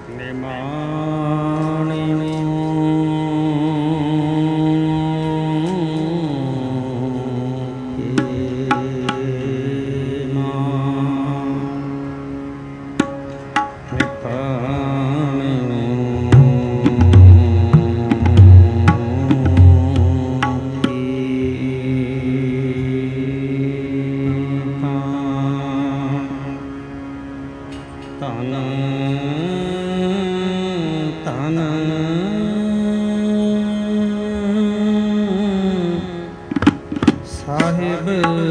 ਸਾਹਿਬ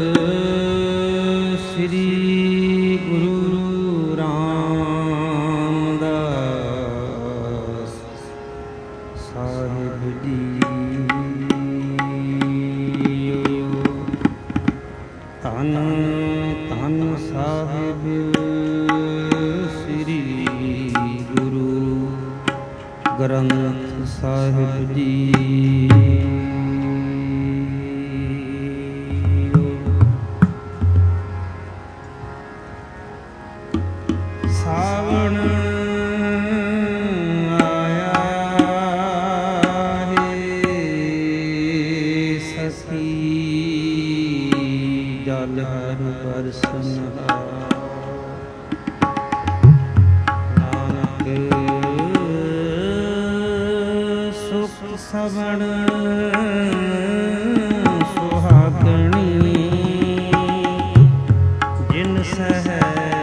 ਸ੍ਰੀ ਗੁਰੂ ਰਾਮਦਾਸ ਸਾਹਿਬ ਜੀ। ਧੰਨ ਧੰਨ ਸਾਹਿਬ ਸ੍ਰੀ ਗੁਰੂ ਗ੍ਰੰਥ ਸਾਹਿਬ ਜੀ। ਸਾਵਣ ਆਇਆ ਹੈ ਸਖੀ ਜਲ ਹਰ ਬਰਸਨ ਨਾਨਕ ਸੁਖ ਸਵਣ ਸੁਹਾਗਣੀ ਜਿਨ ਸਹਿ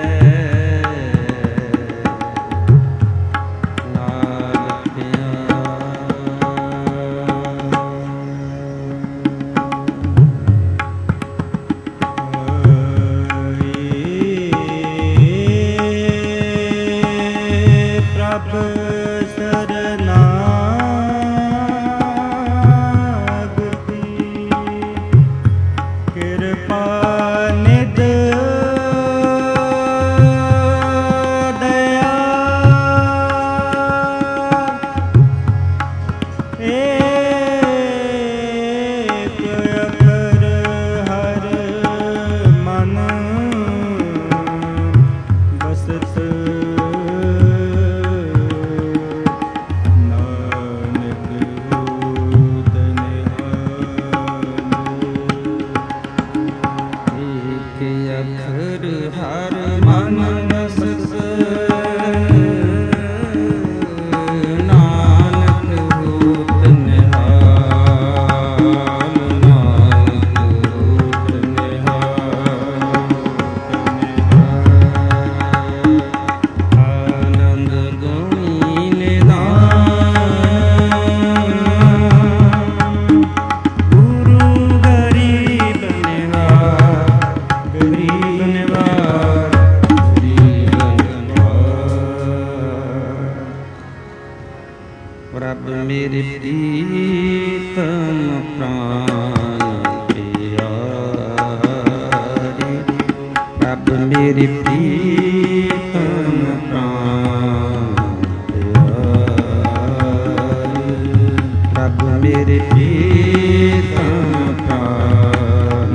ਪ੍ਰਭ ਮੇਰੇ ਪ੍ਰੀਤਮ ਪ੍ਰਾਨ ਪਿਆਰੇ, ਪ੍ਰਭ ਮੇਰੇ ਪ੍ਰੀਤਮ ਪ੍ਰਾਨ ਪਿਆਰੇ, ਪ੍ਰਭ ਮੇਰੇ ਪ੍ਰੀਤਮ ਪ੍ਰਾਨ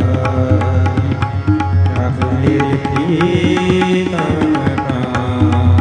Thank you.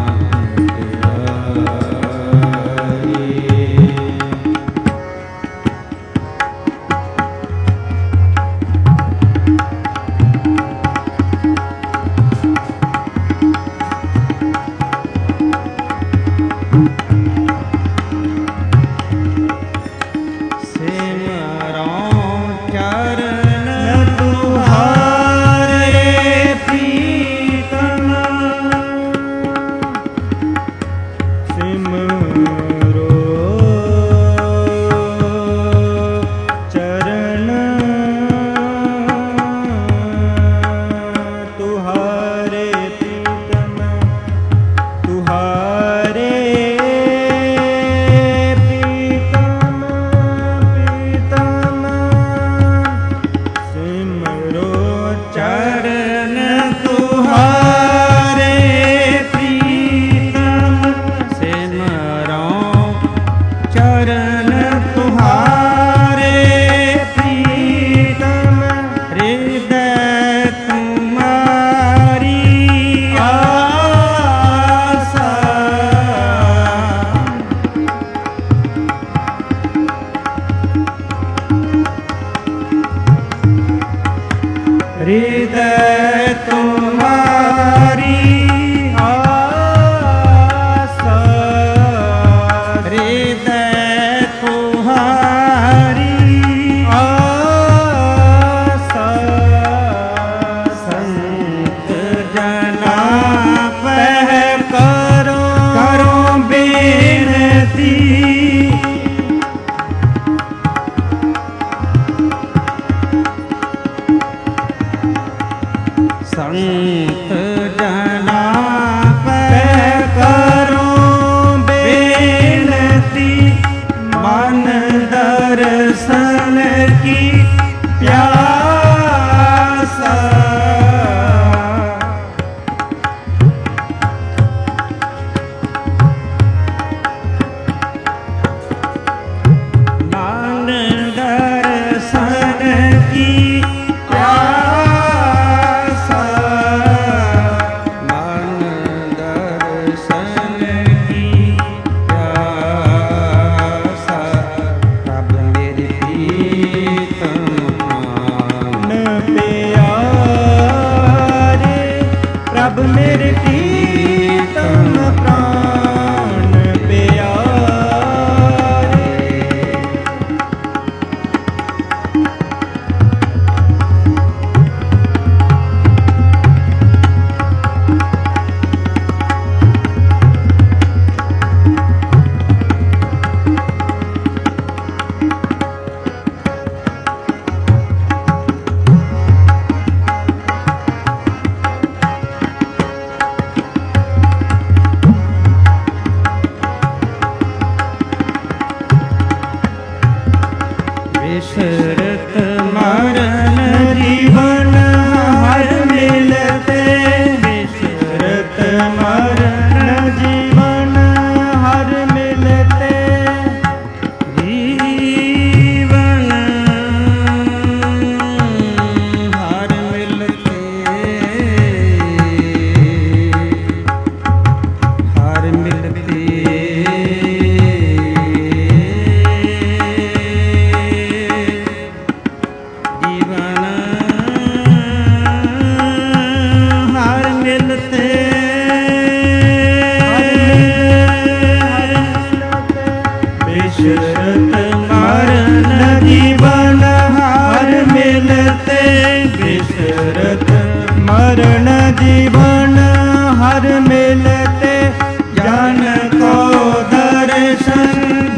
हर मिलते जन को दर्शन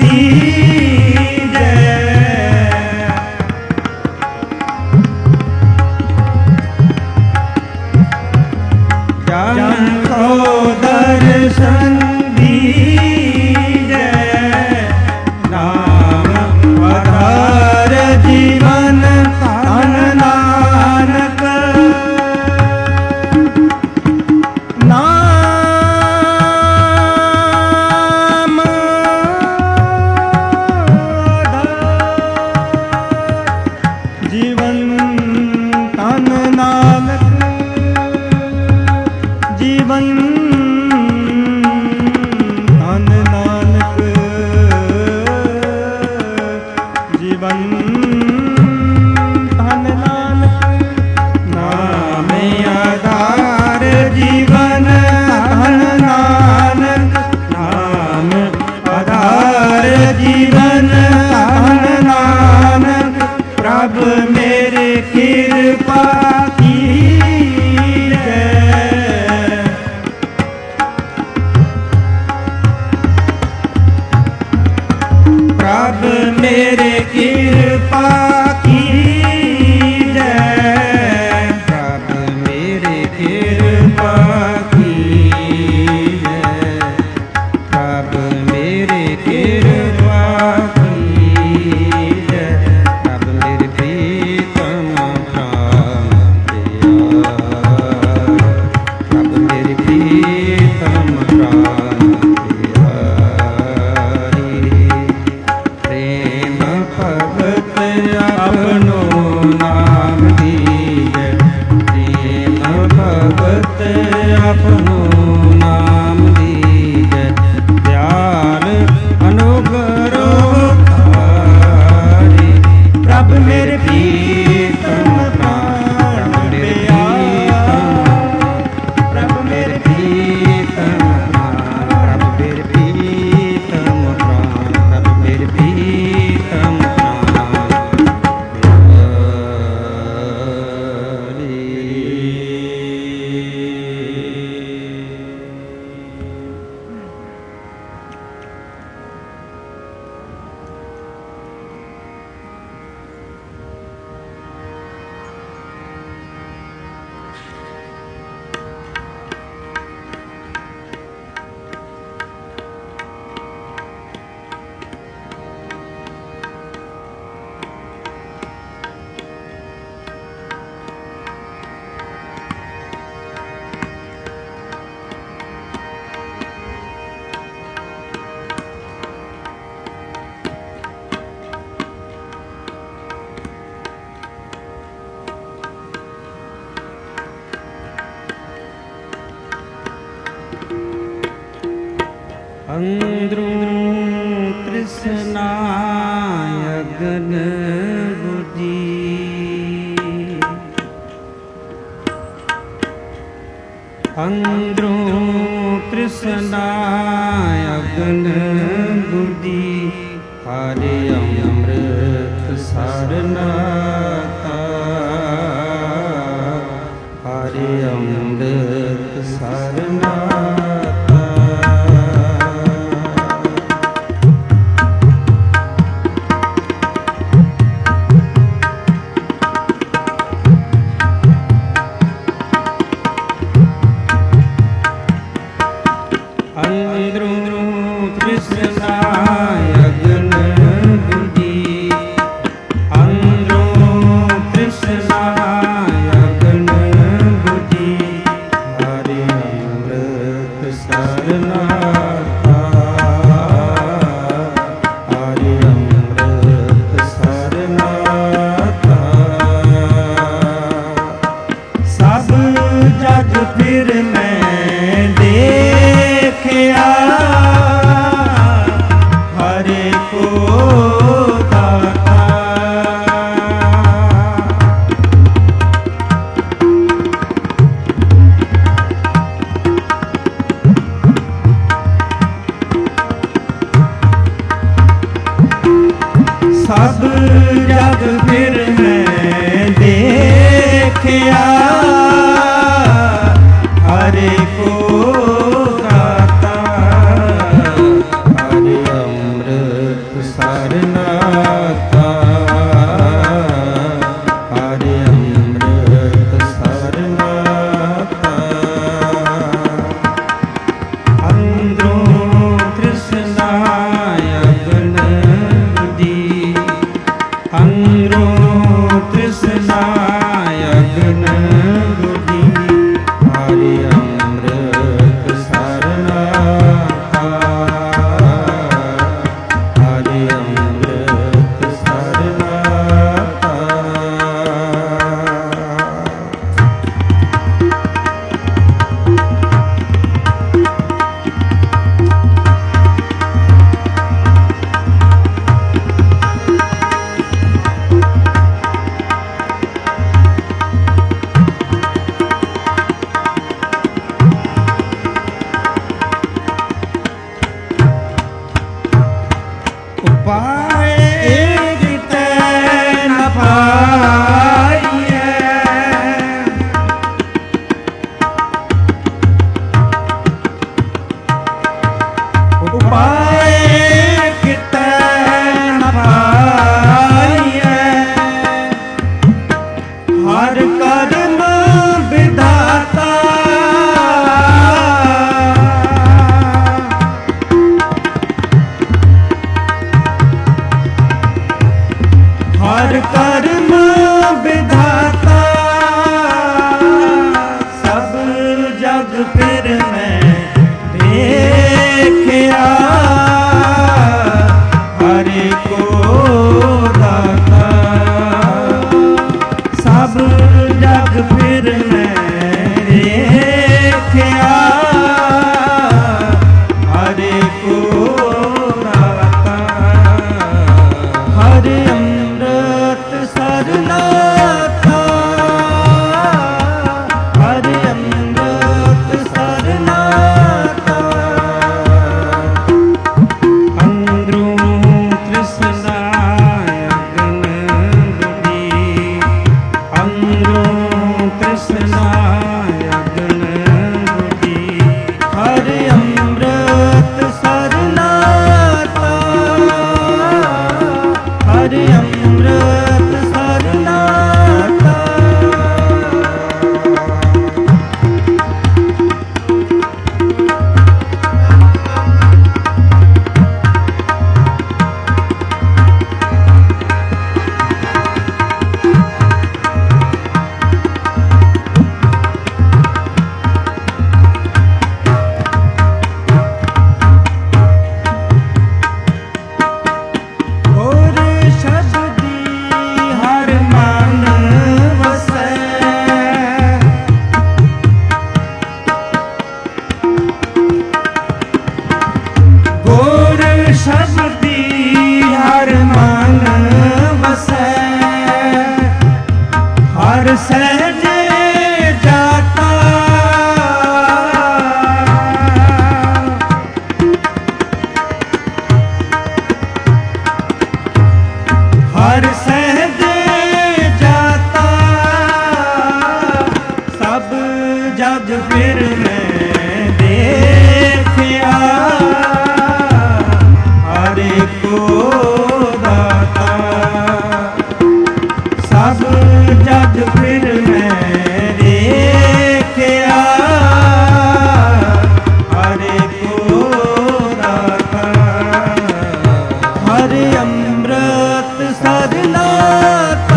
दीजे। जन को दर्शन दीजे, नाम आधार जीवन धन नानक। नाम आधार जीवन धन नानक। जीवन धन नानक, जीवन धन नानक। नाम आधार जीवन धन नानक। नाम आधार जीवन धन नानक। प्रभु मेरे कृपा प्रभु मेरे कृपा कीजय। प्रभु मेरे कृपा कीजय। प्रभु मेरे कृपा कीजय। प्रभु मेरे प्रीतम प्राण प्यारे। प्रभु मेरे प्रीतम प्राण भगत अपनो नाम दीजे। प्रेम भगत अपनो नाम दीजे। दयाल अनुग्रह धारी। प्रभु मेरे प्रीतम प्राण प्यारे। प्रभु मेरे प्रीतम प्राण। प्रभु मेरे प्रीतम प्राण। प्रभु मेरे प्रीतम अंदरूं तृष्णा अगन बुझी। अंदरूं तृष्णा अगन बुझी। हरे अमृत सरनाता। हरे अमृत सरनाता। अंदरूं तृष्णा अगन बुझी। अंदरूं तृष्णा अगन बुझी। हरे अमृत सरनाता। हरे अमृत सरनाता। सब जग फिर मैं देखिया। हरे को दाता। ਉਪਾਏ ਕਿਤੇ ਨ ਪਾਈਐ। ਉਪਾਏ ਕਿਤੇ ਨ ਪਾਈਐ। ਹਰ ਕਰਮ ਵਿਧਾਤਾ ਹਰ ਕਰਮ ਵਿਧਾਤਾ ਸਭ ਜਗ ਫਿਰ ਮੈਂ ਦੇਖਿਆ। ਹਰਿ ਕੋ ਦਾਤਾ ਸਭ ਜਗ ਫਿਰ ਮੈਂ ਦੇਖਿਆ। ਹਰਿ ਕੋ ਦਾਤਾ ਹਰਿ ਅੰਮ੍ਰਿਤ ਸਰਨਾਥਾ। ਹਰਿ ਅੰਮ੍ਰਿਤ ਸਰਨਾਥਾ। ਅੰਦਰੋਂ ਤ੍ਰਿਸ਼ਨਾ ਅਗਨ ਬੁਝੀ। ਅੰਦਰੋਂ ਤ੍ਰਿਸ਼ਨਾ ਅਗਨ ਬੁਝੀ। ਹਰਿ ਅੰਮ੍ਰਿਤ ਸਰਨਾਥਾ। ਹਰਿ ਅੰਮ੍ਰਿਤ ਸਰਨਾਥਾ। ਹੋਰ ਸ਼ਬਦੀ ਹਰ ਮਨ ਵਸੈ। ਹੋਰ ਸ਼ਬਦੀ ਹਰ ਮਨ ਵਸੈ। ਹਰ ਸਹਿਜੇ ਜਾਤਾ ਹਰ ਸਹਿਜੇ ਜਾਤਾ ਸਭ ਜਗ ਫਿਰ ਮੈਂ ਦੇਖਿਆ। ਹਰਿ ਕੋ ਦਾਤਾ ਸਭ ਜਗ ਫਿਰ ਮੈਂ ਦੇਖਿਆ। ਹਰਿ ਕੋ ਦਾਤਾ ਹਰਿ ਅੰਮ੍ਰਿਤ ਸਰਨਾਥਾ।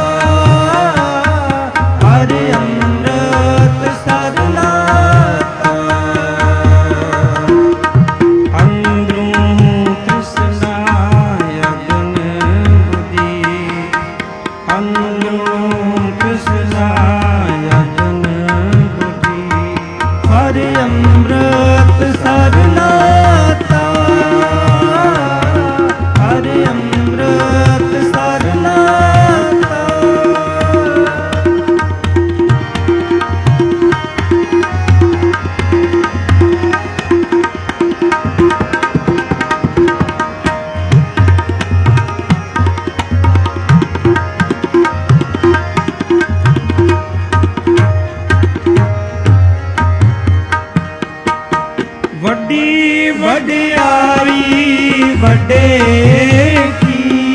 ਹਰਿ ਅੰਮ੍ਰਿਤ ਸਰਨਾਥਾ। ਅੰਦਰੋਂ ਤ੍ਰਿਸ਼ਨਾ ਅਗਨ ਬੁਝੀ। ਅੰਦਰੋਂ ਤ੍ਰਿਸ਼ਨਾ ਅਗਨ ਬੁਝੀ। ਹਰਿ ਅੰਮ੍ਰਿਤ ਸਰਨਾਥਾ। ਹਰਿ ਅੰਮ੍ਰਿਤ ਸਰਨਾਥਾ। ਵੱਡੀ ਵਡਿਆਈ ਵੱਡੇ ਕੀ।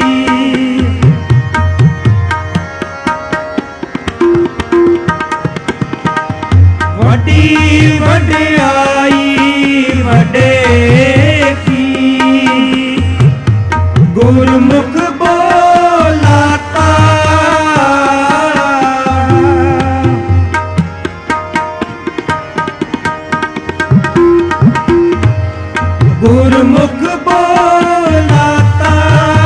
ਵੱਡੀ ਵਡਿਆਈ ਵੱਡੇ ਕੀ। ਗੁਰਮੁਖ ਬੋਲਾਤਾ ਗੁਰਮੁਖ ਬੋਲਾਤਾ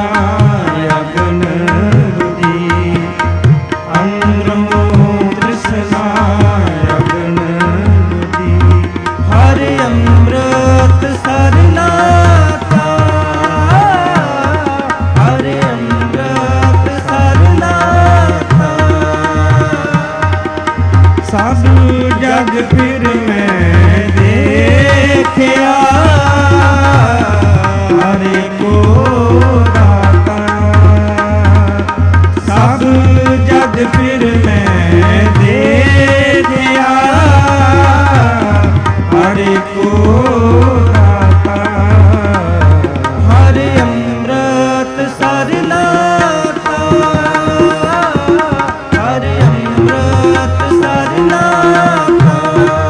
ਅਗਨ ਰੁਧੀ, ਅੰਦਰੋਂ ਤ੍ਰਿਸ਼ਨਾ ਅਗਨ ਰੁਧੀ। ਹਰ ਅੰਮ੍ਰਿਤ ਸਰਨਾ ਤਾ, ਹਰ ਅੰਮ੍ਰਿਤ ਸਰਨਾ ਤਾ। ਸਭ ਜਗ ਫਿਰ ਮੈਂ ਦੇਖਿਆ, ਹਰੇ ਕੋ ਦਾਤਾ। ਸਭ ਜਗ ਫਿਰ ਮੈਂ ਦੇਖਿਆ, ਹਰੇ ਕੋ ਦਾਤਾ। ਹਰਿ ਅੰਮ੍ਰਿਤ ਸਰਨਾ ਤਾ, ਹਰਿ ਅੰਮ੍ਰਿਤ ਸਰਨਾ ਤਾ।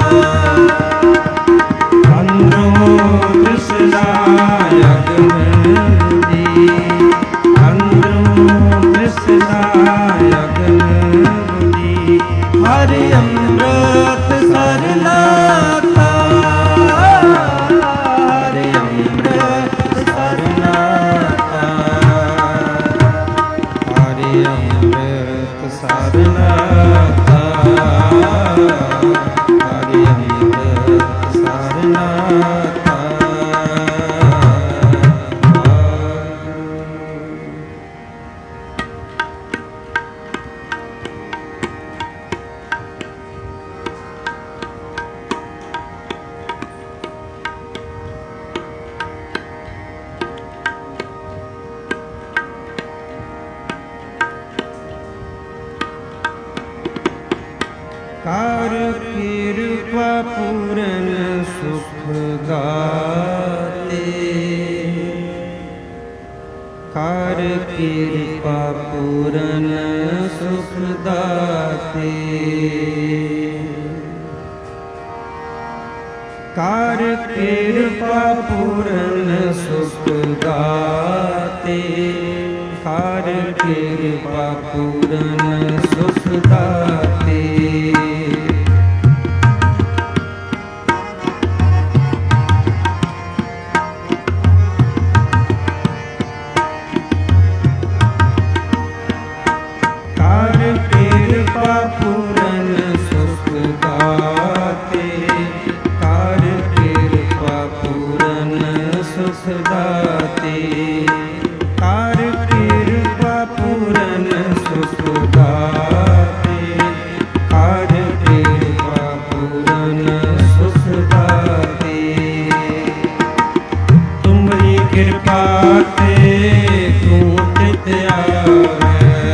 ਅੰਦਰੋਂ ਤ੍ਰਿਸ਼ਨਾ ਅਗਨ ਰੁਧੀ, ਅੰਦਰੋਂ ਤ੍ਰਿਸ਼ਨਾ ਅਗਨ ਰੁਧੀ। ਹਰਿ ਅੰਮ੍ਰਿਤ ਸਰਨਾ ਤਾ, ਹਰਿ ਅੰਮ੍ਰਿਤ ਸਰਨਾ ਤਾ। ਹਰਿ ਅੰਮ੍ਰਿਤ ਸਰਨਾ ਤਾ, ਹਰਿ ਅੰਮ੍ਰਿਤ ਸਰਨਾ ਤਾ। ਕਰ ਕਿਰਪਾ ਪੂਰਨ ਸੁਖ ਦਾਤੇ, ਕਰ ਕਿਰਪਾ ਪੂਰਨ ਸੁਖ ਦਾਤੇ। ਕਰ ਕਿਰਪਾ ਪੂਰਨ ਸੁਖ ਦਾਤੇ, ਕਰ ਕਿਰਪਾ ਪੂਰਨ ਸੁਖ ਦਾਤੇ। ਕਰ ਕਿਰਪਾ ਪੂਰਨ ਸੁਖ ਦਾਤੇ, ਕਰ ਕਿਰਪਾ ਪੂਰਨ ਸੁਖ ਦਾਤੇ। ਕਰ ਕਿਰਪਾ ਪੂਰਨ ਸੁਖ ਦਾਤੇ, ਕਰ ਕਿਰਪਾ ਪੂਰਨ ਸੁਖ ਦਾਤੇ। ਤੁਮਰੀ ਕਿਰਪਾ ਤੇ ਤੂੰ ਚਿਤ ਆਵੈ,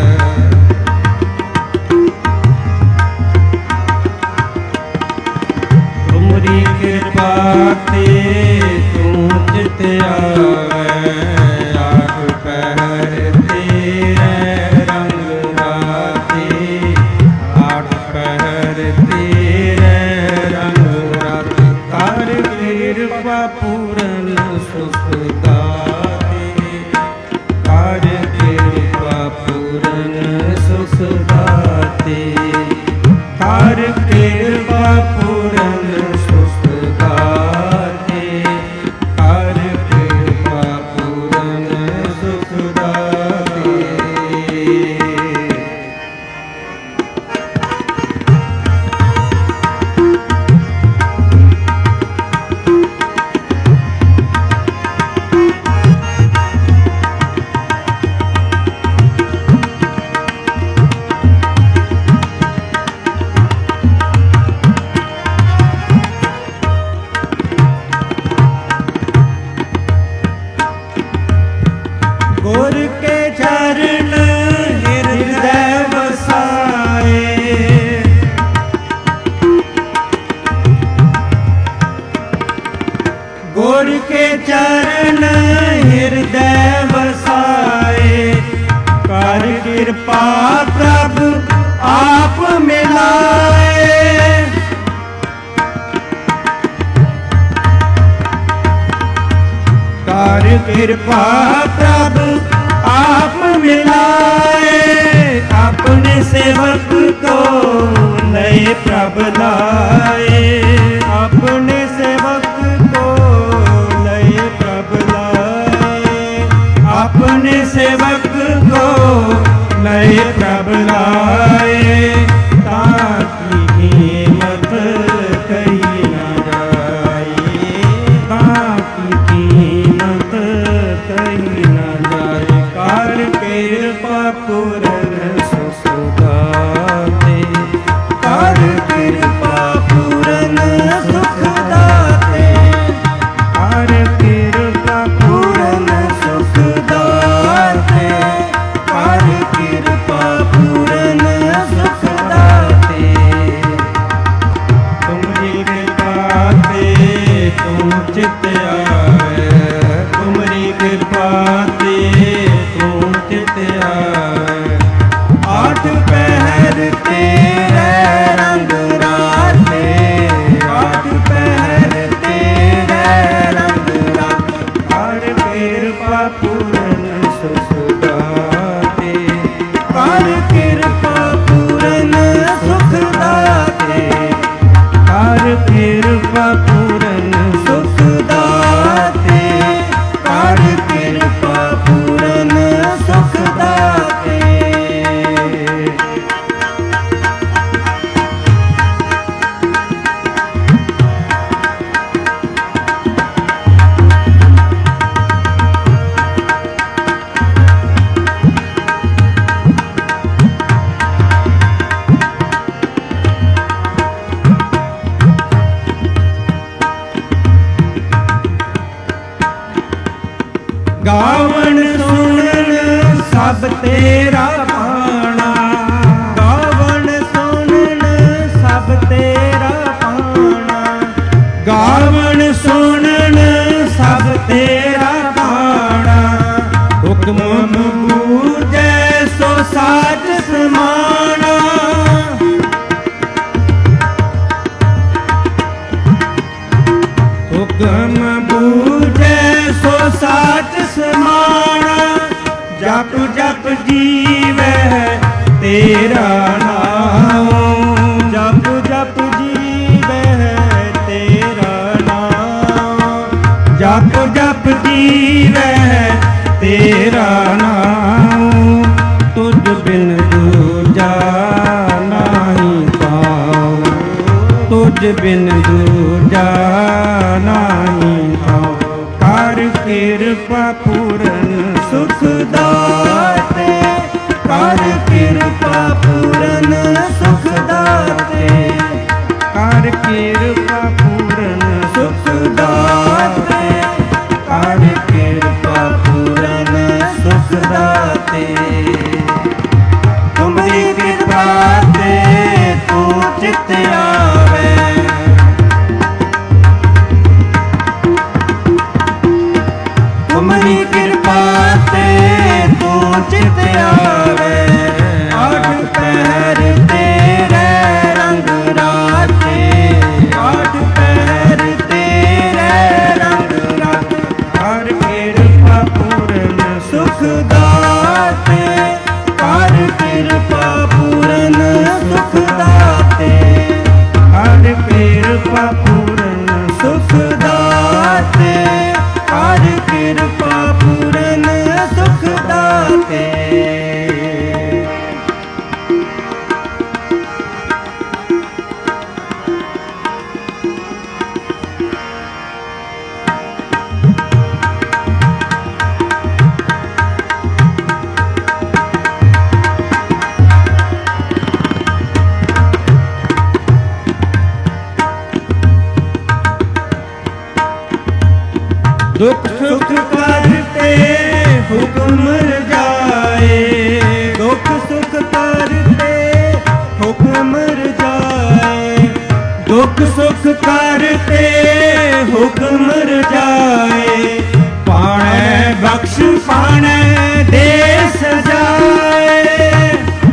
ਤੁਮਰੀ ਕਿਰਪਾ ਤੇ ਤੂੰ ਚਿਤ ਆਵੈ। ਆਠ ਪਹਿਰ ਤੇਰੇ ਰੰਗ ਰਾਤੇ, ਆਠ ਪਹਿਰ ਤੇਰੇ ਰੰਗ ਰਾਤੇ। ਕਰ ਕਿਰਪਾ ਪੂਰਨ ਸੁਖ ਦਾਤੇ, ਕਰ ਕਿਰਪਾ ਪੂਰਨ ਸੁਖ ਦਾਤੇ। ਕਰ ਕਿਰਪਾ ਪੂਰਨ ਸੁਖ ਦਾਤੇ, ਕਰ ਕਿਰਪਾ ਪੂਰਨ ਸੁਖ ਦਾਤੇ। ਗੁਰ ਕੇ ਚਰਨ ਹਿਰਦੈ ਵਸਾਏ, ਗੁਰ ਕੇ ਚਰਨ ਹਿਰਦੈ ਵਸਾਏ। ਕਰ ਕਿਰਪਾ ਪ੍ਰਭ ਆਪ ਮਿਲਾਏ, ਕਰ ਕਿਰਪਾ ਪ੍ਰਭ आप मिलाए। अपने सेवक को नए प्रभ लाए, अपने सेवक को नए प्रभ लाए, अपने सेवक को नए प्रभ लाए, ताकि कीमत कही न जाए, ताकि कीमत कही न जाए। कर कृपा पूरन सुखदाते, कर कृपा पूरन सुखदाते, कर कृपा पूरन सुखदाते, कर कृपा पूरन सुखदाते। तुमरी कृपा ते तुम चित आवे, तुमरी कृपा ते तुम चित आवे। आठ पहर तेरे रंग राते, आठ पहर तेरे रंग राते। कर कृपा पूरन सुखदाते, कर कृपा पूरन सुखदाते, कर कृपा पूरन सुखदाते, कर कृपा पूरन सुखदाते। गावन सुनन सब तेरा पाना, गावन सुनन सब तेरा पाना, गावन सुनन सब तेरा पाना। हुक्म बूझे सो साच समाना, हुक्म बूझे सो साच समाना। जप जप जीवे तेरा नाम, जप जप जीवे तेरा नाम, जप जप जीवे तेरा नाम। तुझ बिन दूजा नहीं पाऊं, तुझ बिन दूजा नहीं पाऊं। कर कृपा पूरन सुखदाते, कर कृपा पूरन सुखदाते, कर कृपा पूरन सुखदाते, कर कृपा पूरन सुखदाते। तुमरी कृपा ते तू चित आवे, तुमरी कृपा ते तू चित आवे। आठ पहर तेरे रंग राते, आठ पहर तेरे रंग राते। कर कृपा पूरन सुखदाते, कर कृपा पूरन सुखदाते, कर कृपा पूरन सुखदाते, कर कृपा पूरन सुखदाते। दुख सुख करते हुक्म रजाए, दुख सुख करते हुक्म रजाए, दुख सुख करते हुक्म रजाए। पाणे बख्श पाणे देश जाए,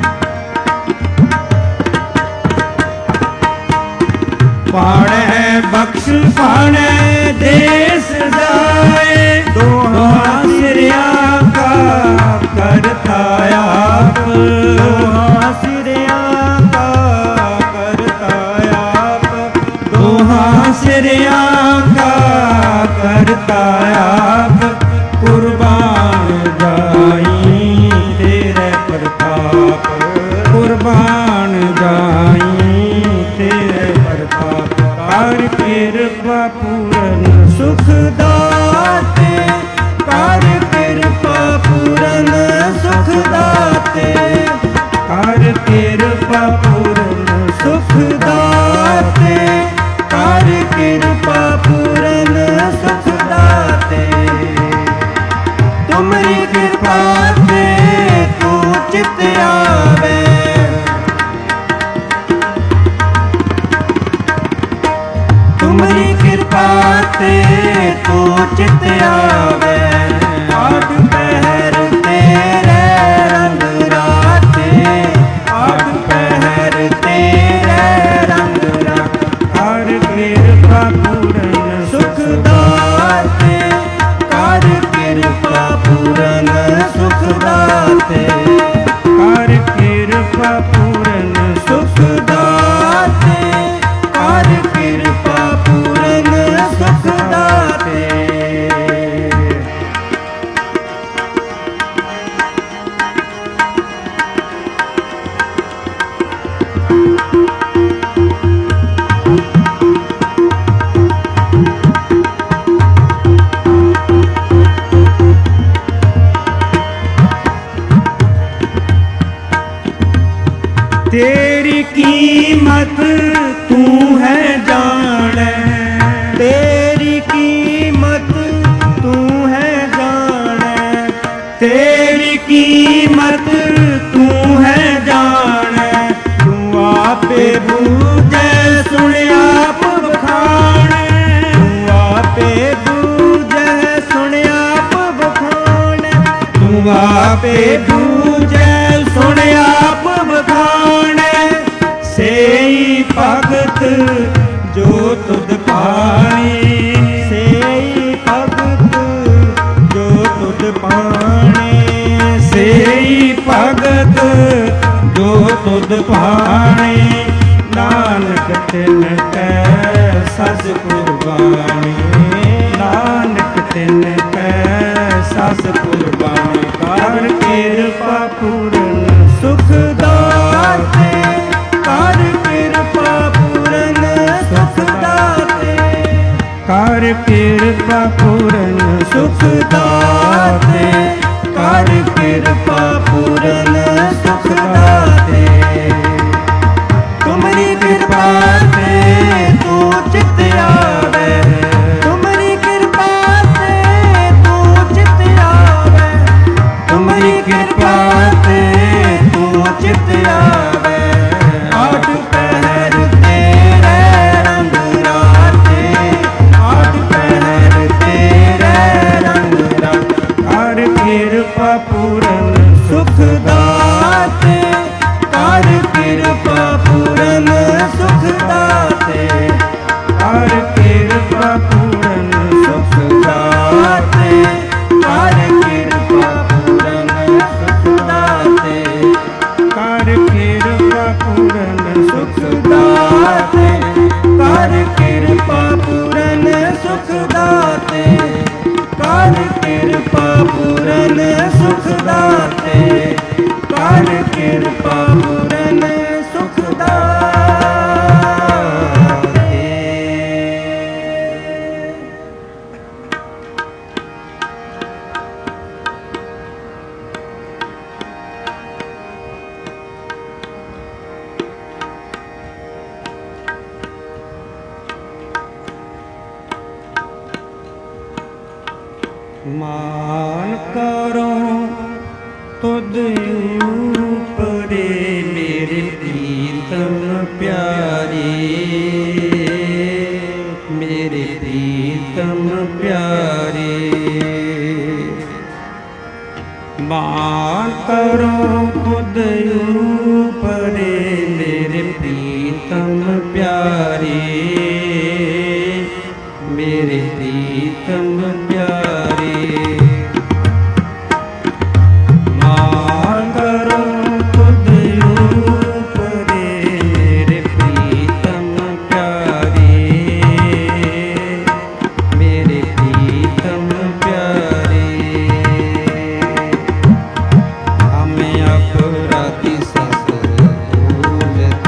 पाणे बख्श पाणे देश जाए। दोहा सिरिया का दाते, कर कृपा पूरन सुख दाते, कर कृपा पूरन सुख दाते। तेरी कीमत तू है जाने, तेरी कीमत तू है जाने, तेरी कीमत तू है जाने। तू आपे बूझे सुन आप बखाने, तू आपे बूझे सुन आप बखाने, तू आपे बूझे सुन आप बखाने। सेई भगत जो तुद पानी, सेई भगत जो तुद पाने, सेई भगत जो तुद पाने। नानक तिन कै सस कुर्बानी, नानक तिन कै सस कुर्बानी। कर कृपा पूरन सुख दाते, कर कृपा पूरन सुख दाते, कर कृपा पूरन सुख दाते, कर कृपा पूरन सुख दाते। तुमरी कृपा से तू चित आवे, तुमरी कृपा से तू चित आवे, तुमरी कृपा से तू चित आवे। आठ पहर तेरे रंग राते, आठ पहर तेरे रंग राते। कर कृपा पूरन सुख दाते, कर कृपा पूरन सुख दाते, कर कृपा पूरन सुख दाते, कर कृपा पूरन सुख दाते, कर कृपा पूरन सुख दाते, कर कृपा पूरन सुख दाते, कर कृपा पूरन सुख दाते, कर कृपा पूरन सुख दाते। मान करो तुद ऊपरे मेरे प्रीतम प्यारे, मेरे प्रीतम प्यारे। मान करो तुद ऊपरे मेरे प्रीतम प्यारे, मेरे प्रीतम प्यारे। मान करो तुद ऊपरे मेरे प्रीतम प्यारे, मेरे प्रीतम प्यारे। हमें अपराधी सब भूल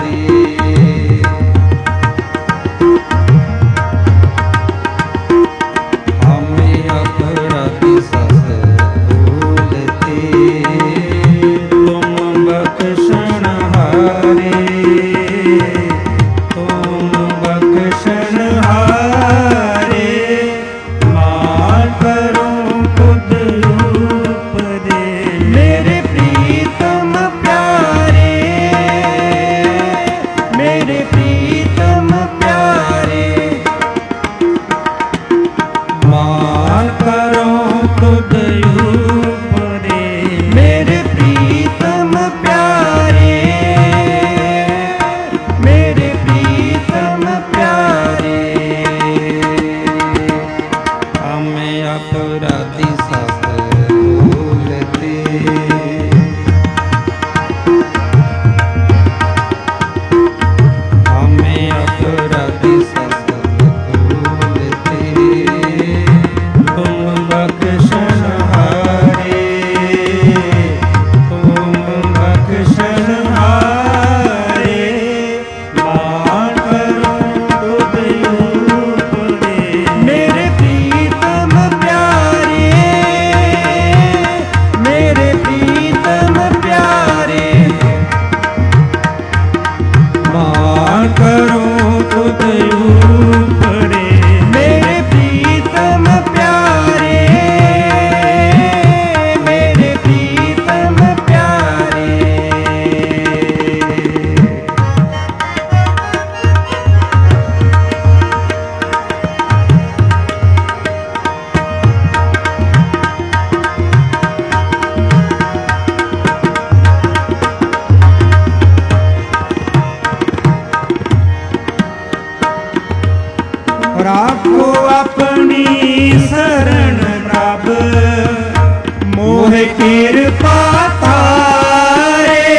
अपनी शरण प्रभ मोह कृपा तारे।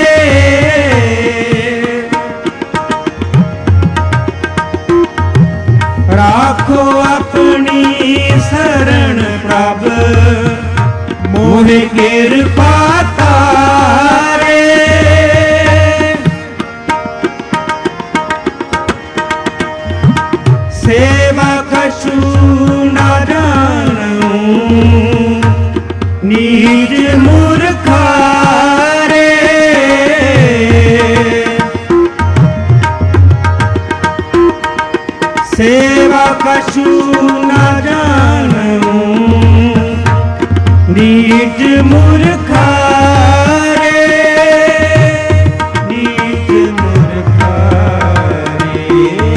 राखो अपनी शरण प्रभ मोह कृपा तारे। सेवा कछु न जानूं नीच मूर्खारे। सेवा कछु न जानूं नीच मूर्खारे। नीच मूर्खारे।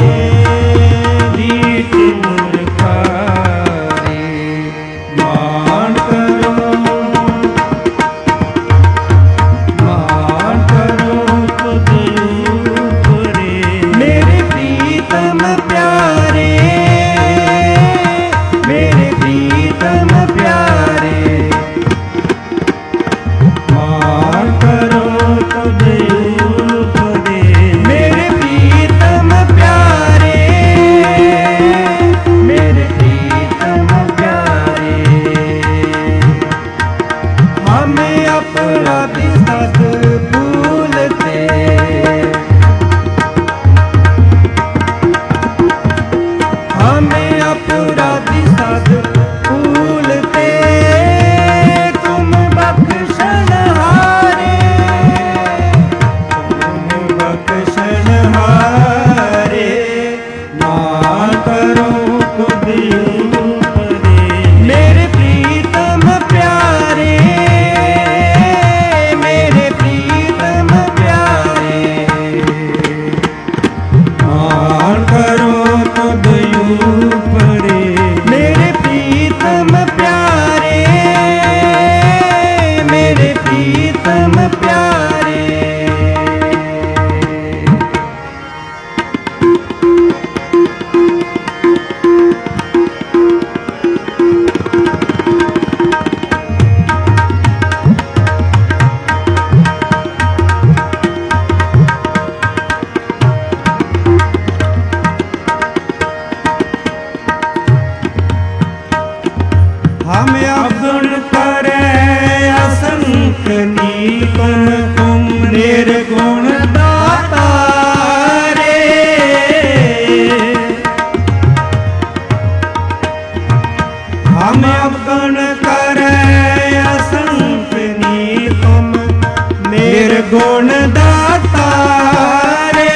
नीच मूर्खारे। मान करो खुद ऊपरे। मेरे प्रीतम प्यारे। मेरे प्रीतम प्यारे। मान करो खुद ऊपरे। मेरे प्रीतम प्यारे। मेरे प्रीतम प्यारे। हमें अपराधी सद भूलते। हमें अपराधी सद भूलते। तुम बख्शनहारे। तुम बख्शनहारे। मान करो खुद ऊपरे। मेरे प्रीतम प्यारे। मेरे प्रीतम प्यारे। मान करो खुद ऊपरे। मेरे प्रीतम प्यारे। मेरे प्रीतम प्यारे। हम अवगुण करे असंख्य नीपन तुम निर्गुण दाता रे। हम अवगुण करे असंख्य नीपम निर्गुण दाता रे।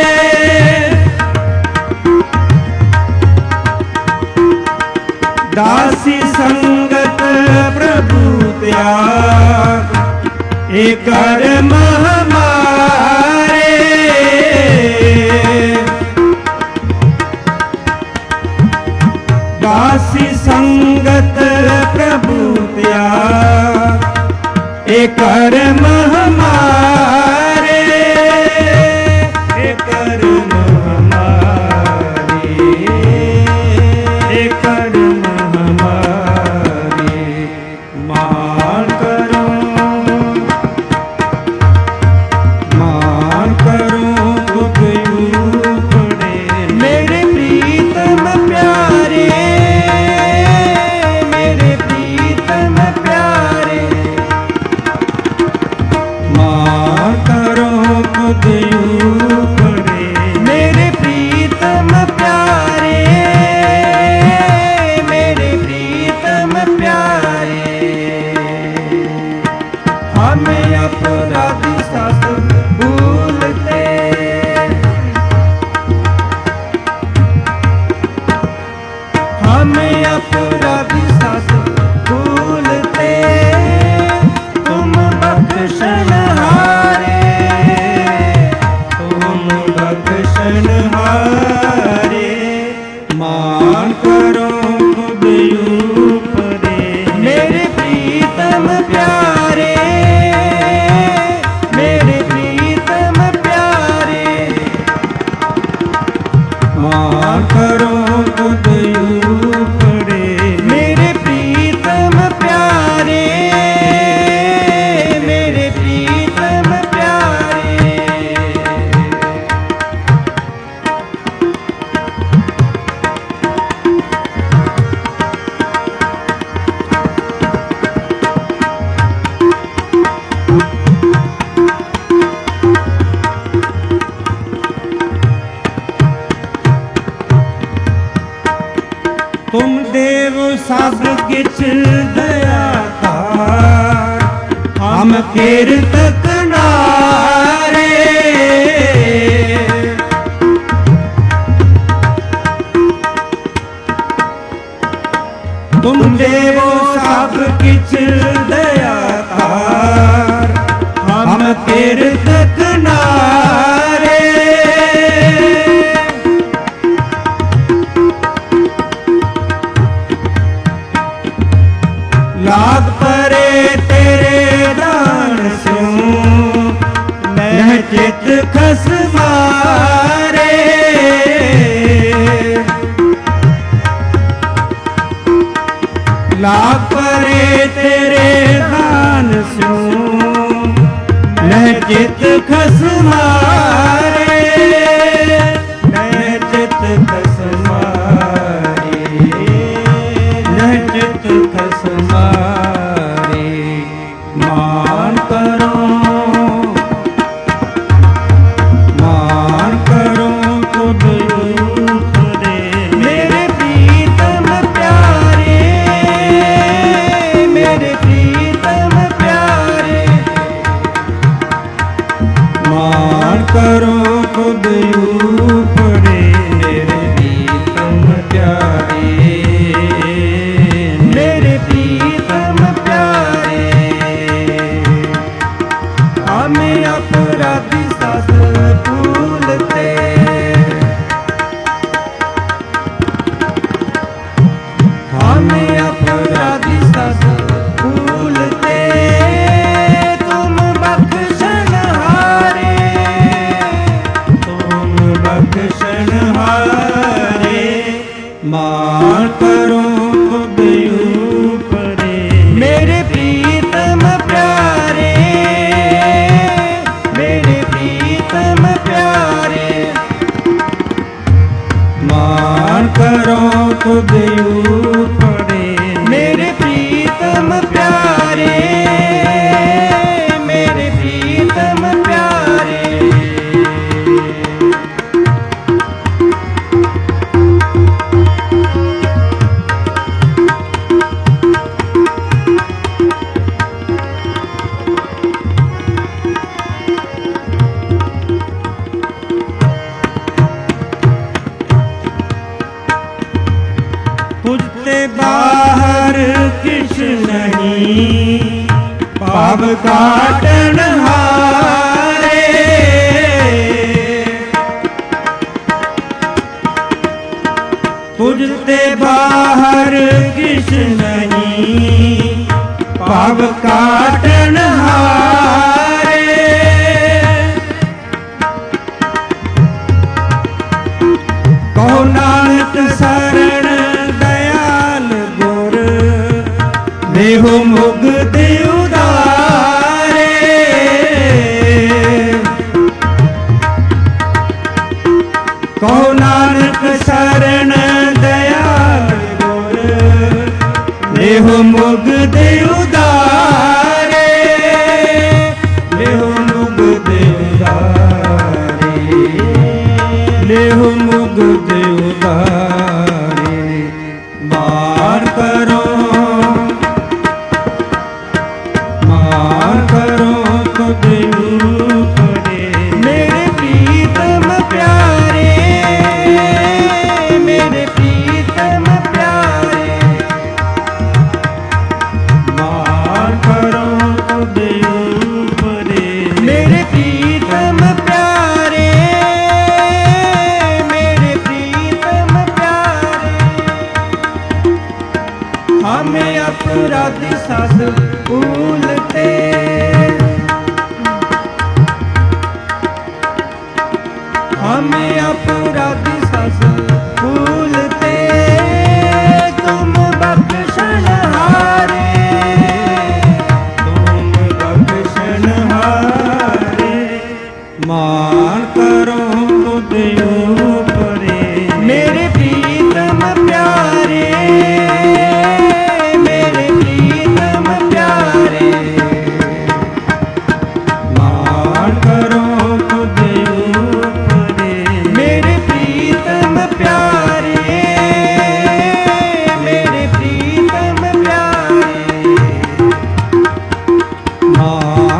दासी संगत प्रभु त्याग एक हमारे। दासी संगत प्रभु त्याग एक हमारे। एक हमारे। एक हमारे। मान करो खुद ऊपरे। मेरे प्रीतम प्यारे। मेरे प्रीतम प्यारे। मान करो खुद ऊपरे। मेरे प्रीतम प्यारे। मेरे प्रीतम प्यारे। हमें अपराधी सद भूलते। हमें अपराधी सद भूलते। तुम बख्शनहारे। तुम बख्शनहारे। मान करो खुद ऊपरे। मेरे प्रीतम प्यारे। मेरे प्रीतम प्यारे। मान करो खुद ऊपरे। कीर्तक नारे। तुम देवो सब किछ दयाकार, हम कीर्तक नारे। लाग परे तेरे दान स्यों, मैं चित खस मारे। लाग परे तेरे दान स्यों, मैं चित खस मारे। मैं चित खस मारे, मैं चित खस मारे। मान करो, मान करो खुद रूप दे मेरे प्रीतम प्यारे, मेरे प्रीतम प्यारे। मान करो खुद रूप दे मेरे प्रीतम प्यारे, मेरे प्रीतम प्यारे। हमें अपराधी साथ भूलते, हमें अपराधी साथ भूलते। तुम बख्शनहारे, तुम बख्शनहारे। मान करो खुद ऊपरे मेरे प्रीतम प्यारे, मेरे प्रीतम प्यारे। मान करो खुद ऊपरे मेरे प्रीतम प्यारे, मेरे प्रीतम प्यारे। तुझते बाहर किस नहीं, पाप काटन हारे। तुझते बाहर किस नहीं, पाप काटन हारे। कहो नानक शरण दयाल गुर, देहो मुक्ति उदारे। कहो नानक शरण दयाल गुर, देहो मुक्ति उदारे।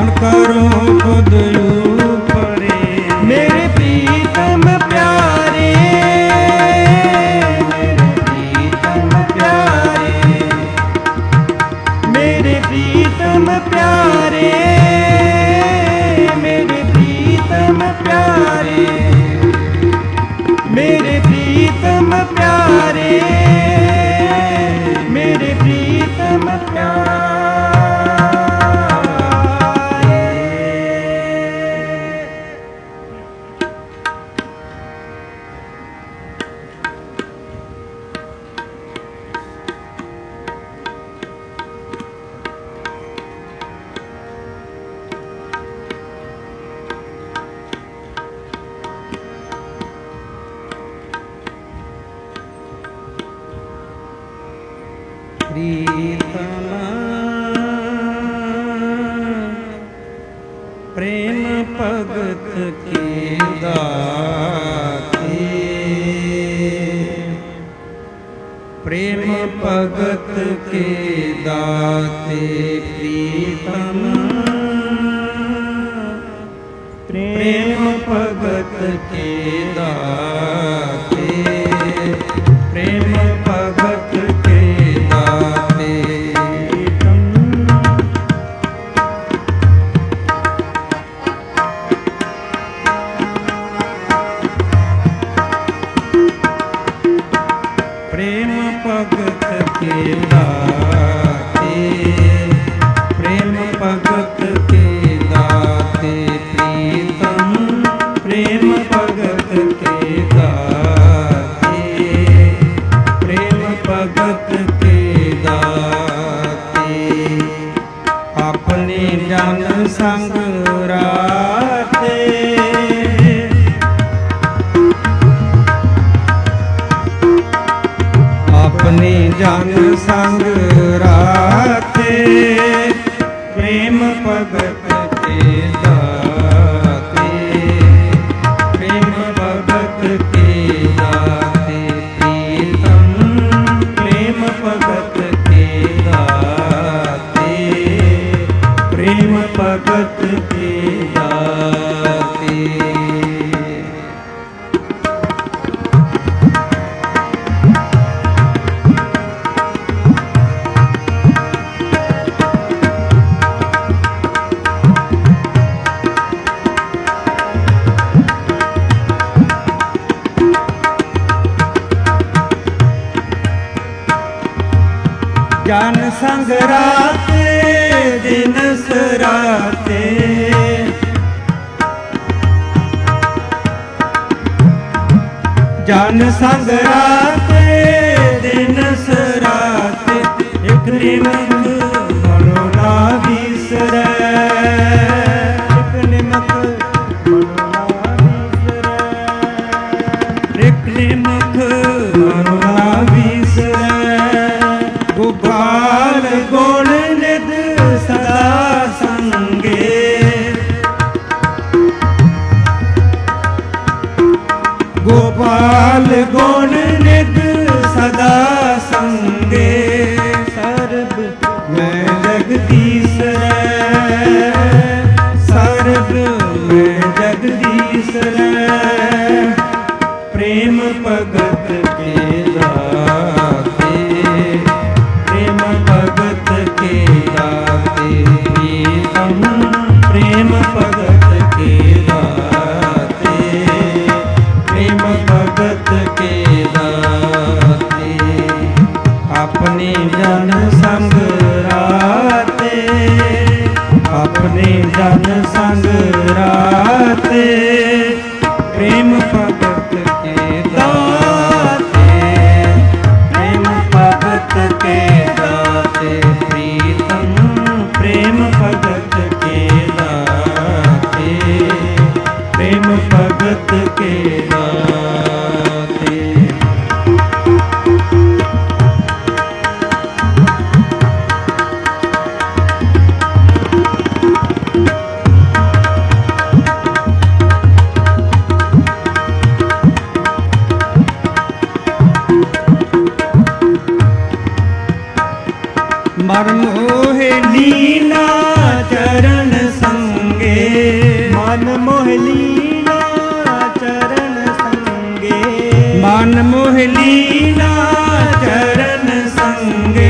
कौन करो खुद ऊपरे। मेरे प्रीतम प्यारे, मेरे प्रीतम प्यारे, मेरे प्रीतम प्यारे, मेरे प्रीतम प्यारे, मेरे प्रीतम प्यारे, मेरे प्रीतम प्यारे। प्रीतम प्रेम भगत के दाते, प्रेम भगत के दाते। प्रीतम प्रेम भगत के दाते, प्रेम भगत के दाते। प्रेम भगत के दाते, प्रेम भगत के दाते। प्रीतम प्रेम भगत के दाते, प्रेम भगत के दाते। अपने जन संग राते, अपने जन संग राते। प्रेम भगत के दाते, प्रेम भगत के दाते। प्रीतम प्रेम भगत के दाते, प्रेम भगत के दाते। जन संग राते दिन सराते, जन संग राते दिन सराते। एक निमक मनो ना बिसरै, एक निमक मनो ना बिसरै, एक निमक मनो ना बिसरै। गोपाल गुण निध सदा संगे, गोपाल गुण निध सदा संगे। सर्ब मैं जगदीश रै, सर्ब मैं जगदीश रै। प्रेम भगत के दाते, प्रेम भगत के दाते। प्रीतम प्रेम भगत के दाते, प्रेम भगत के दाते। अपने जन संग राते, अपने जन संग राते। प्रेम भगत के दाते, प्रेम भगत के दाते। प्रीतम प्रेम भगत के दाते, प्रेम भगत के दाते। मोह लीना चरण संगे।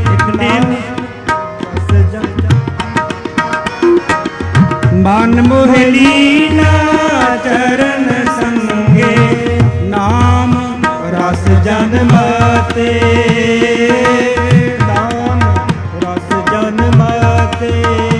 मन मोह लीना चरण संगे, नाम रस जन्मते, नाम रस जन्मते।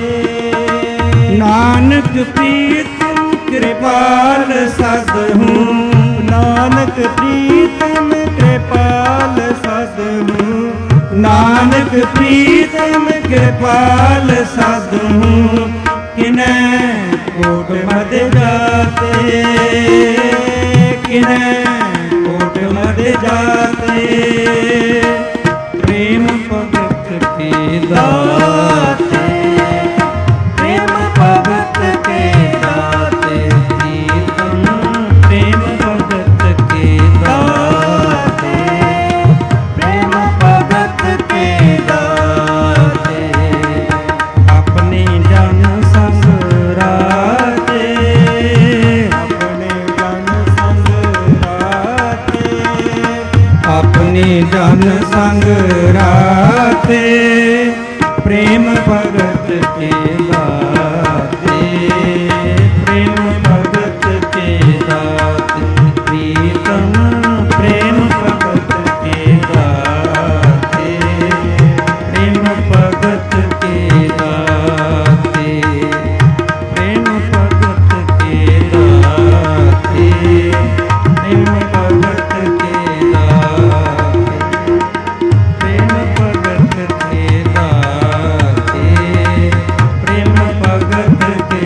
नानक प्रीतम कृपाल सदहूँ, नानक प्रीतम कृपाल सदहूँ, नानक प्रीतम कृपाल सदहूँ। किन्हीं कोट मद जाते, किन्हीं कोट मद जाते। प्रेम भगत के दाते, प्रेम भगत के दाते, प्रीतम प्रेम भगत के दाते, प्रेम भगत के दाते। अपने जन संग राते, अपने जन संग राते, अपने जन संग राते। प्रेम भगत के दाते, प्रेम भगत के दाते, प्रीतम प्रेम भगत के दाते, प्रेम भगत के दाते, प्रेम भगत के दाते, प्रेम भगत के दाते, प्रेम भगत के दाते, प्रेम भगत के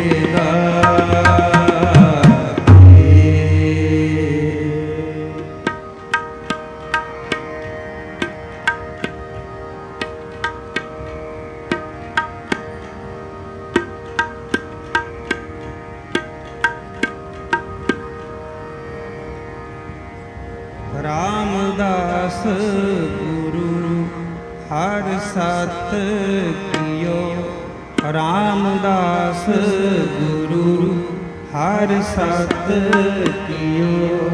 रामदास गुरु हर सत कियो, रामदास गुरु हर सत कियो।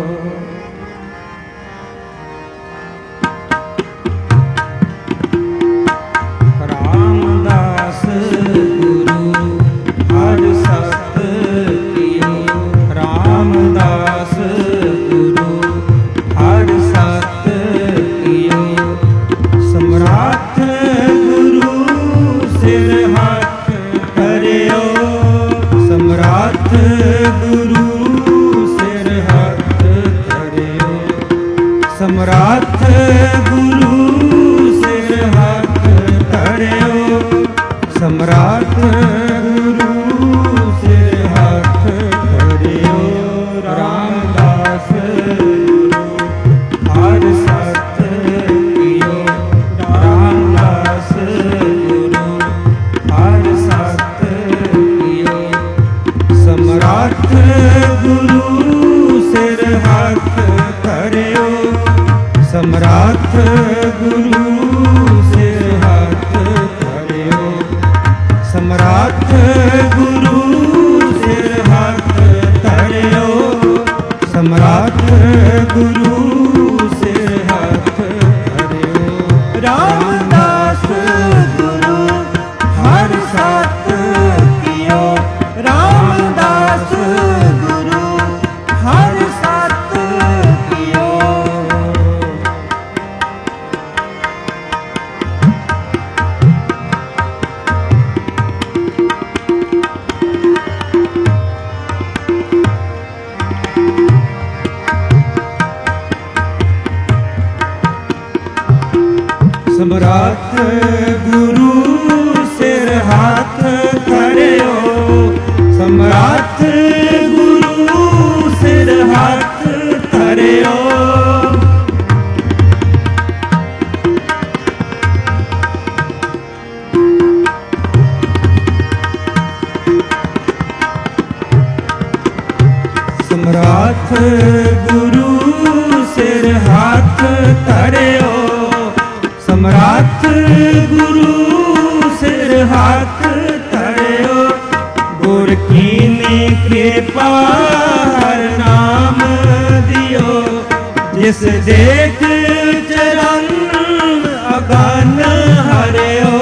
रामदास गुरु हर सत कियो, रामदास गुरु हर सत कियो। सम्राट गुरु सिर हाथ धरियो, सम्राट गुरु सिर हाथ धरियो, सम्राट गुरु सिर हाथ धरियो, सम्राट गुरु सिर हाथ धरियो। रामदास गुरु हर सत कियो, रामदास गुरु हर सत कियो। सम्राट गुरु सिर हाथ धरियो, सम्राट गुरु सिर हाथ धरियो, सम्राट गुरु सिर हाथ धरियो, सम्राट गुरु सिर हाथ धरियो। रामदास गुरु हर सत कियो, रामदास गुरु हर सत कियो। सम्राट गुरु सिर हाथ धरियो, सम्राट गुरु सिर हाथ धरियो। सम्राट गुरु सिर हाथ धरियो, सम्राट गुरु सिर हाथ धरियो। गुर कीनी कृपा हर नाम दियो, जिस देख चरण अगन हरियो।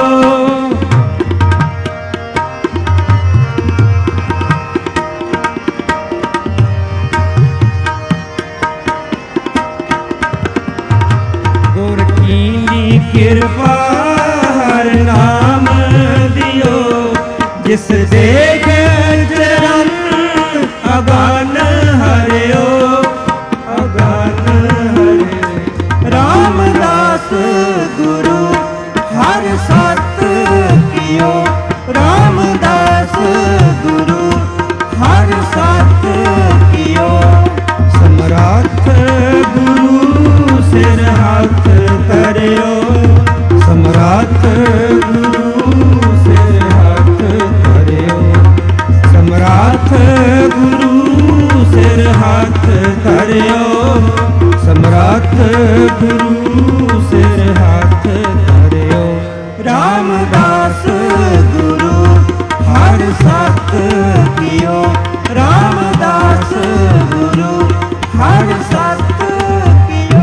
गुर कीनी कृपा हर नाम दियो, जिस देख चरण अगन हरियो। रामदास गुरु हर सत कियो, रामदास गुरु हर सत कियो। समर्थ गुरु सिर हाथ धरियो, समर्थ गुरु सिर हाथ धरियो, समर्थ गुरु सिर हाथ धरियो, समर्थ गुरु सिर हाथ धरियो। रामदास गुरु हर सत कियो, रामदास गुरु हर सत कियो।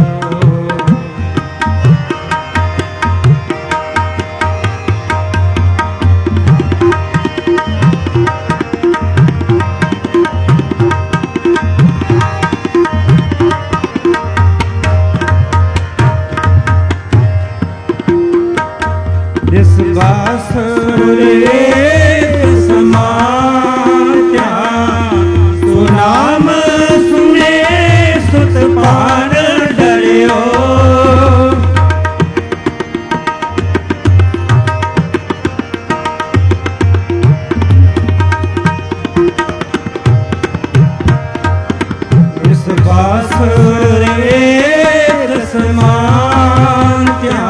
नाम सुने सुत पान डरियो। इस बासुरे समान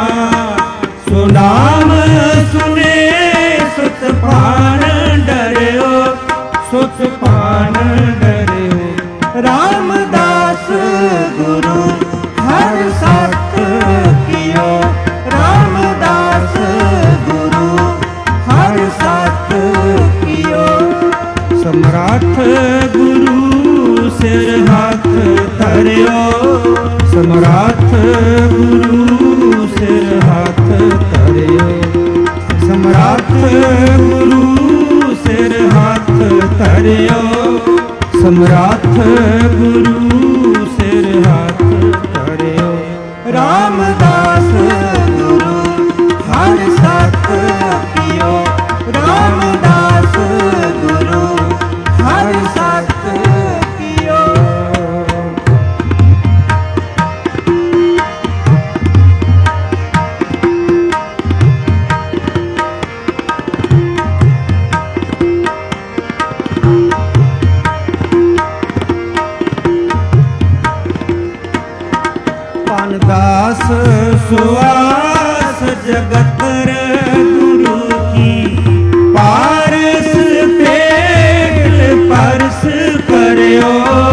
सुनाम सुने सुत पान डरियो, सुत पान डरियो। रामदास गुरु हर सत कियो, रामदास गुरु हर सत कियो। सम्राट गुरु सिर हाथ धरियो, सम्राट गुरु सिर हाथ धरियो, सम्राट गुरु सिर हाथ धरियो, सम्राट गुरु सिर हाथ धरियो। रामदास गुरु हर सत कियो, रामदास गुरु हर सत कियो। दास सुआस जगतर गुरु की, पारस पेट परस करियो।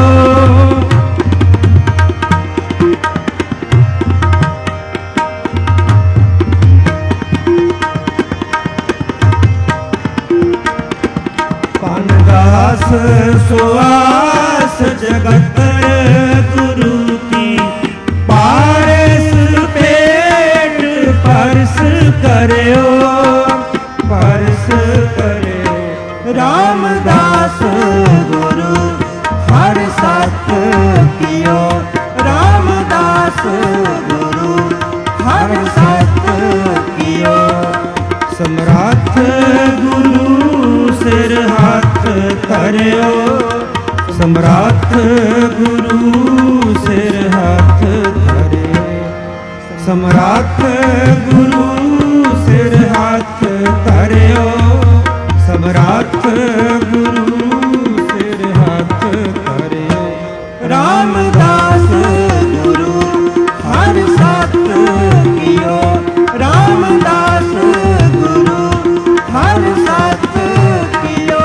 पानदास सुआस जगतर गुरु की, पारस पेट परस करियो, परस करियो। रामदास गुरु हर सत कियो, रामदास गुरु हर सत कियो। सम्राट गुरु सिर हाथ धरियो, सम्राट गुरु सिर हाथ धरियो, सम्राट गुरु सिर हाथ धरियो, सम्राट गुरु सिर हाथ धरियो। रामदास गुरु हर सत कियो, रामदास गुरु हर सत कियो।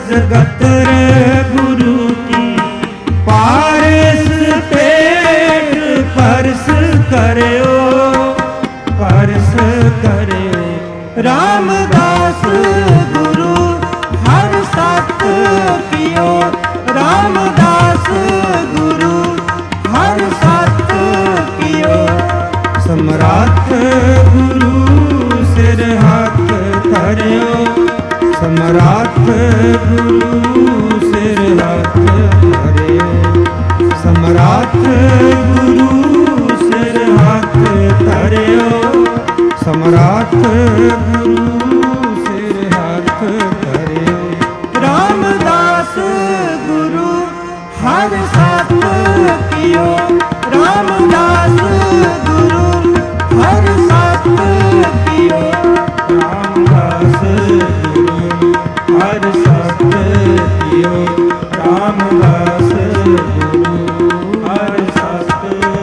जगत रे गुरु की पारस पेट परस करियो परस करियो। रामदास गुरु हर सत पियो रामदास गुरु हर सत पियो। समराथ गुरु सिर हाथ धरियो समराथ गुरु सिर हाथ धरियो समराथ गुरु सिर हाथ धरियो समराथ गुरु सिर हाथ धरियो। रामदास गुरु हर सत पियो रामदास गुरु हर सत पियो। रामदास गुरु हर सत पियो रामदास गुरु हर सत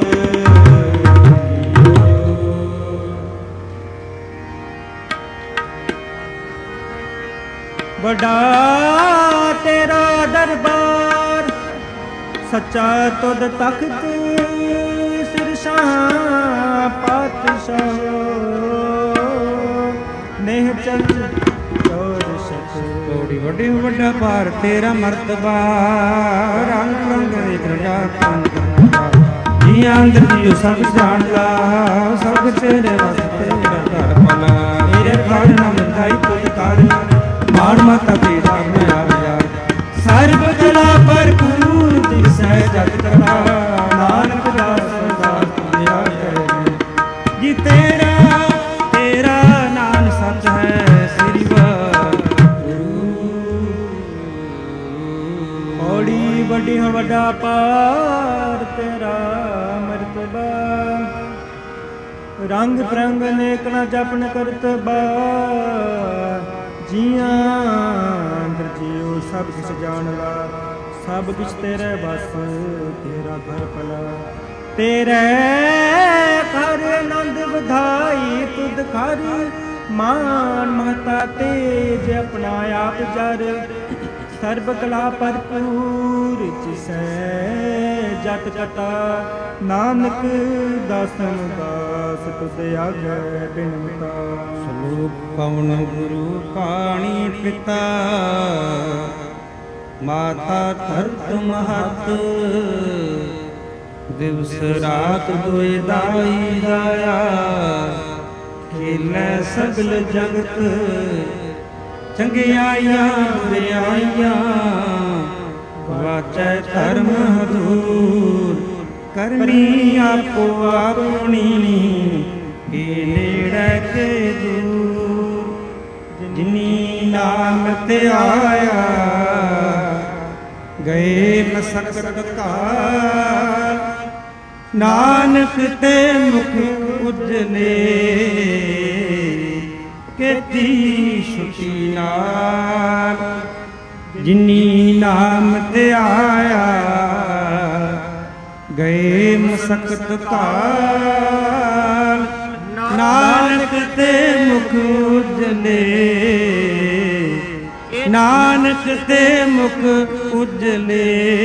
पियो। बड़ा तेरा दरबार सच्चा तुद तख्त सिर शाह पातशाह नेह चंद चोर शत थोड़ी वड्डी वड्डा पार तेरा मर्तबा रंग रंग रंगा जी अंदर जी सब जानदा सब तेरे वास्ते घर भला मेरे घर न मिठाई तुझ कर मान माता पिता में यार सर्व कला भरपूर दिसै जग कला नानक दास दास दिया करे जी तेरा तेरा नाम सच है श्री वाहिगुरू। औड़ी बड़ी वड्डा पार तेरा मर्तबा रंग प्रंग नेक न जपन करतबा जिया अंदर जियो सब किछ जानला सब किछ तेरे बस तेरा घर भला तेरे घर आनंद बधाई तुद घर मान महता तेज अपना आप जर सर्ब कला भरपूर जिसै जत कथा नानक दासन दास तुद आगे बिनता। श्लोक पवन गुरु पाणी पिता माता धरत महत दिवस रात दुए दाई दाया खेलै सगल जगत चंगियाइयां बुराइयां वाचै धर्म हदूर करनी आपो अपनी के नेड़े के दूर। जिनी नाम ते आया गए मसकत काल नानक ते मुख उजले केती छुटी नाल। जिनी नाम ते आया गए मसकत काल नानक ते मुख उजले नानक ते मुख उजले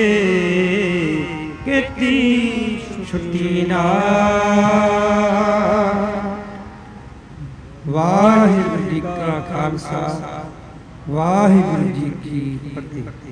केती छुटी नाल। वाहिगुरू जी का खालसा वाहिगुरू जी की फतेह।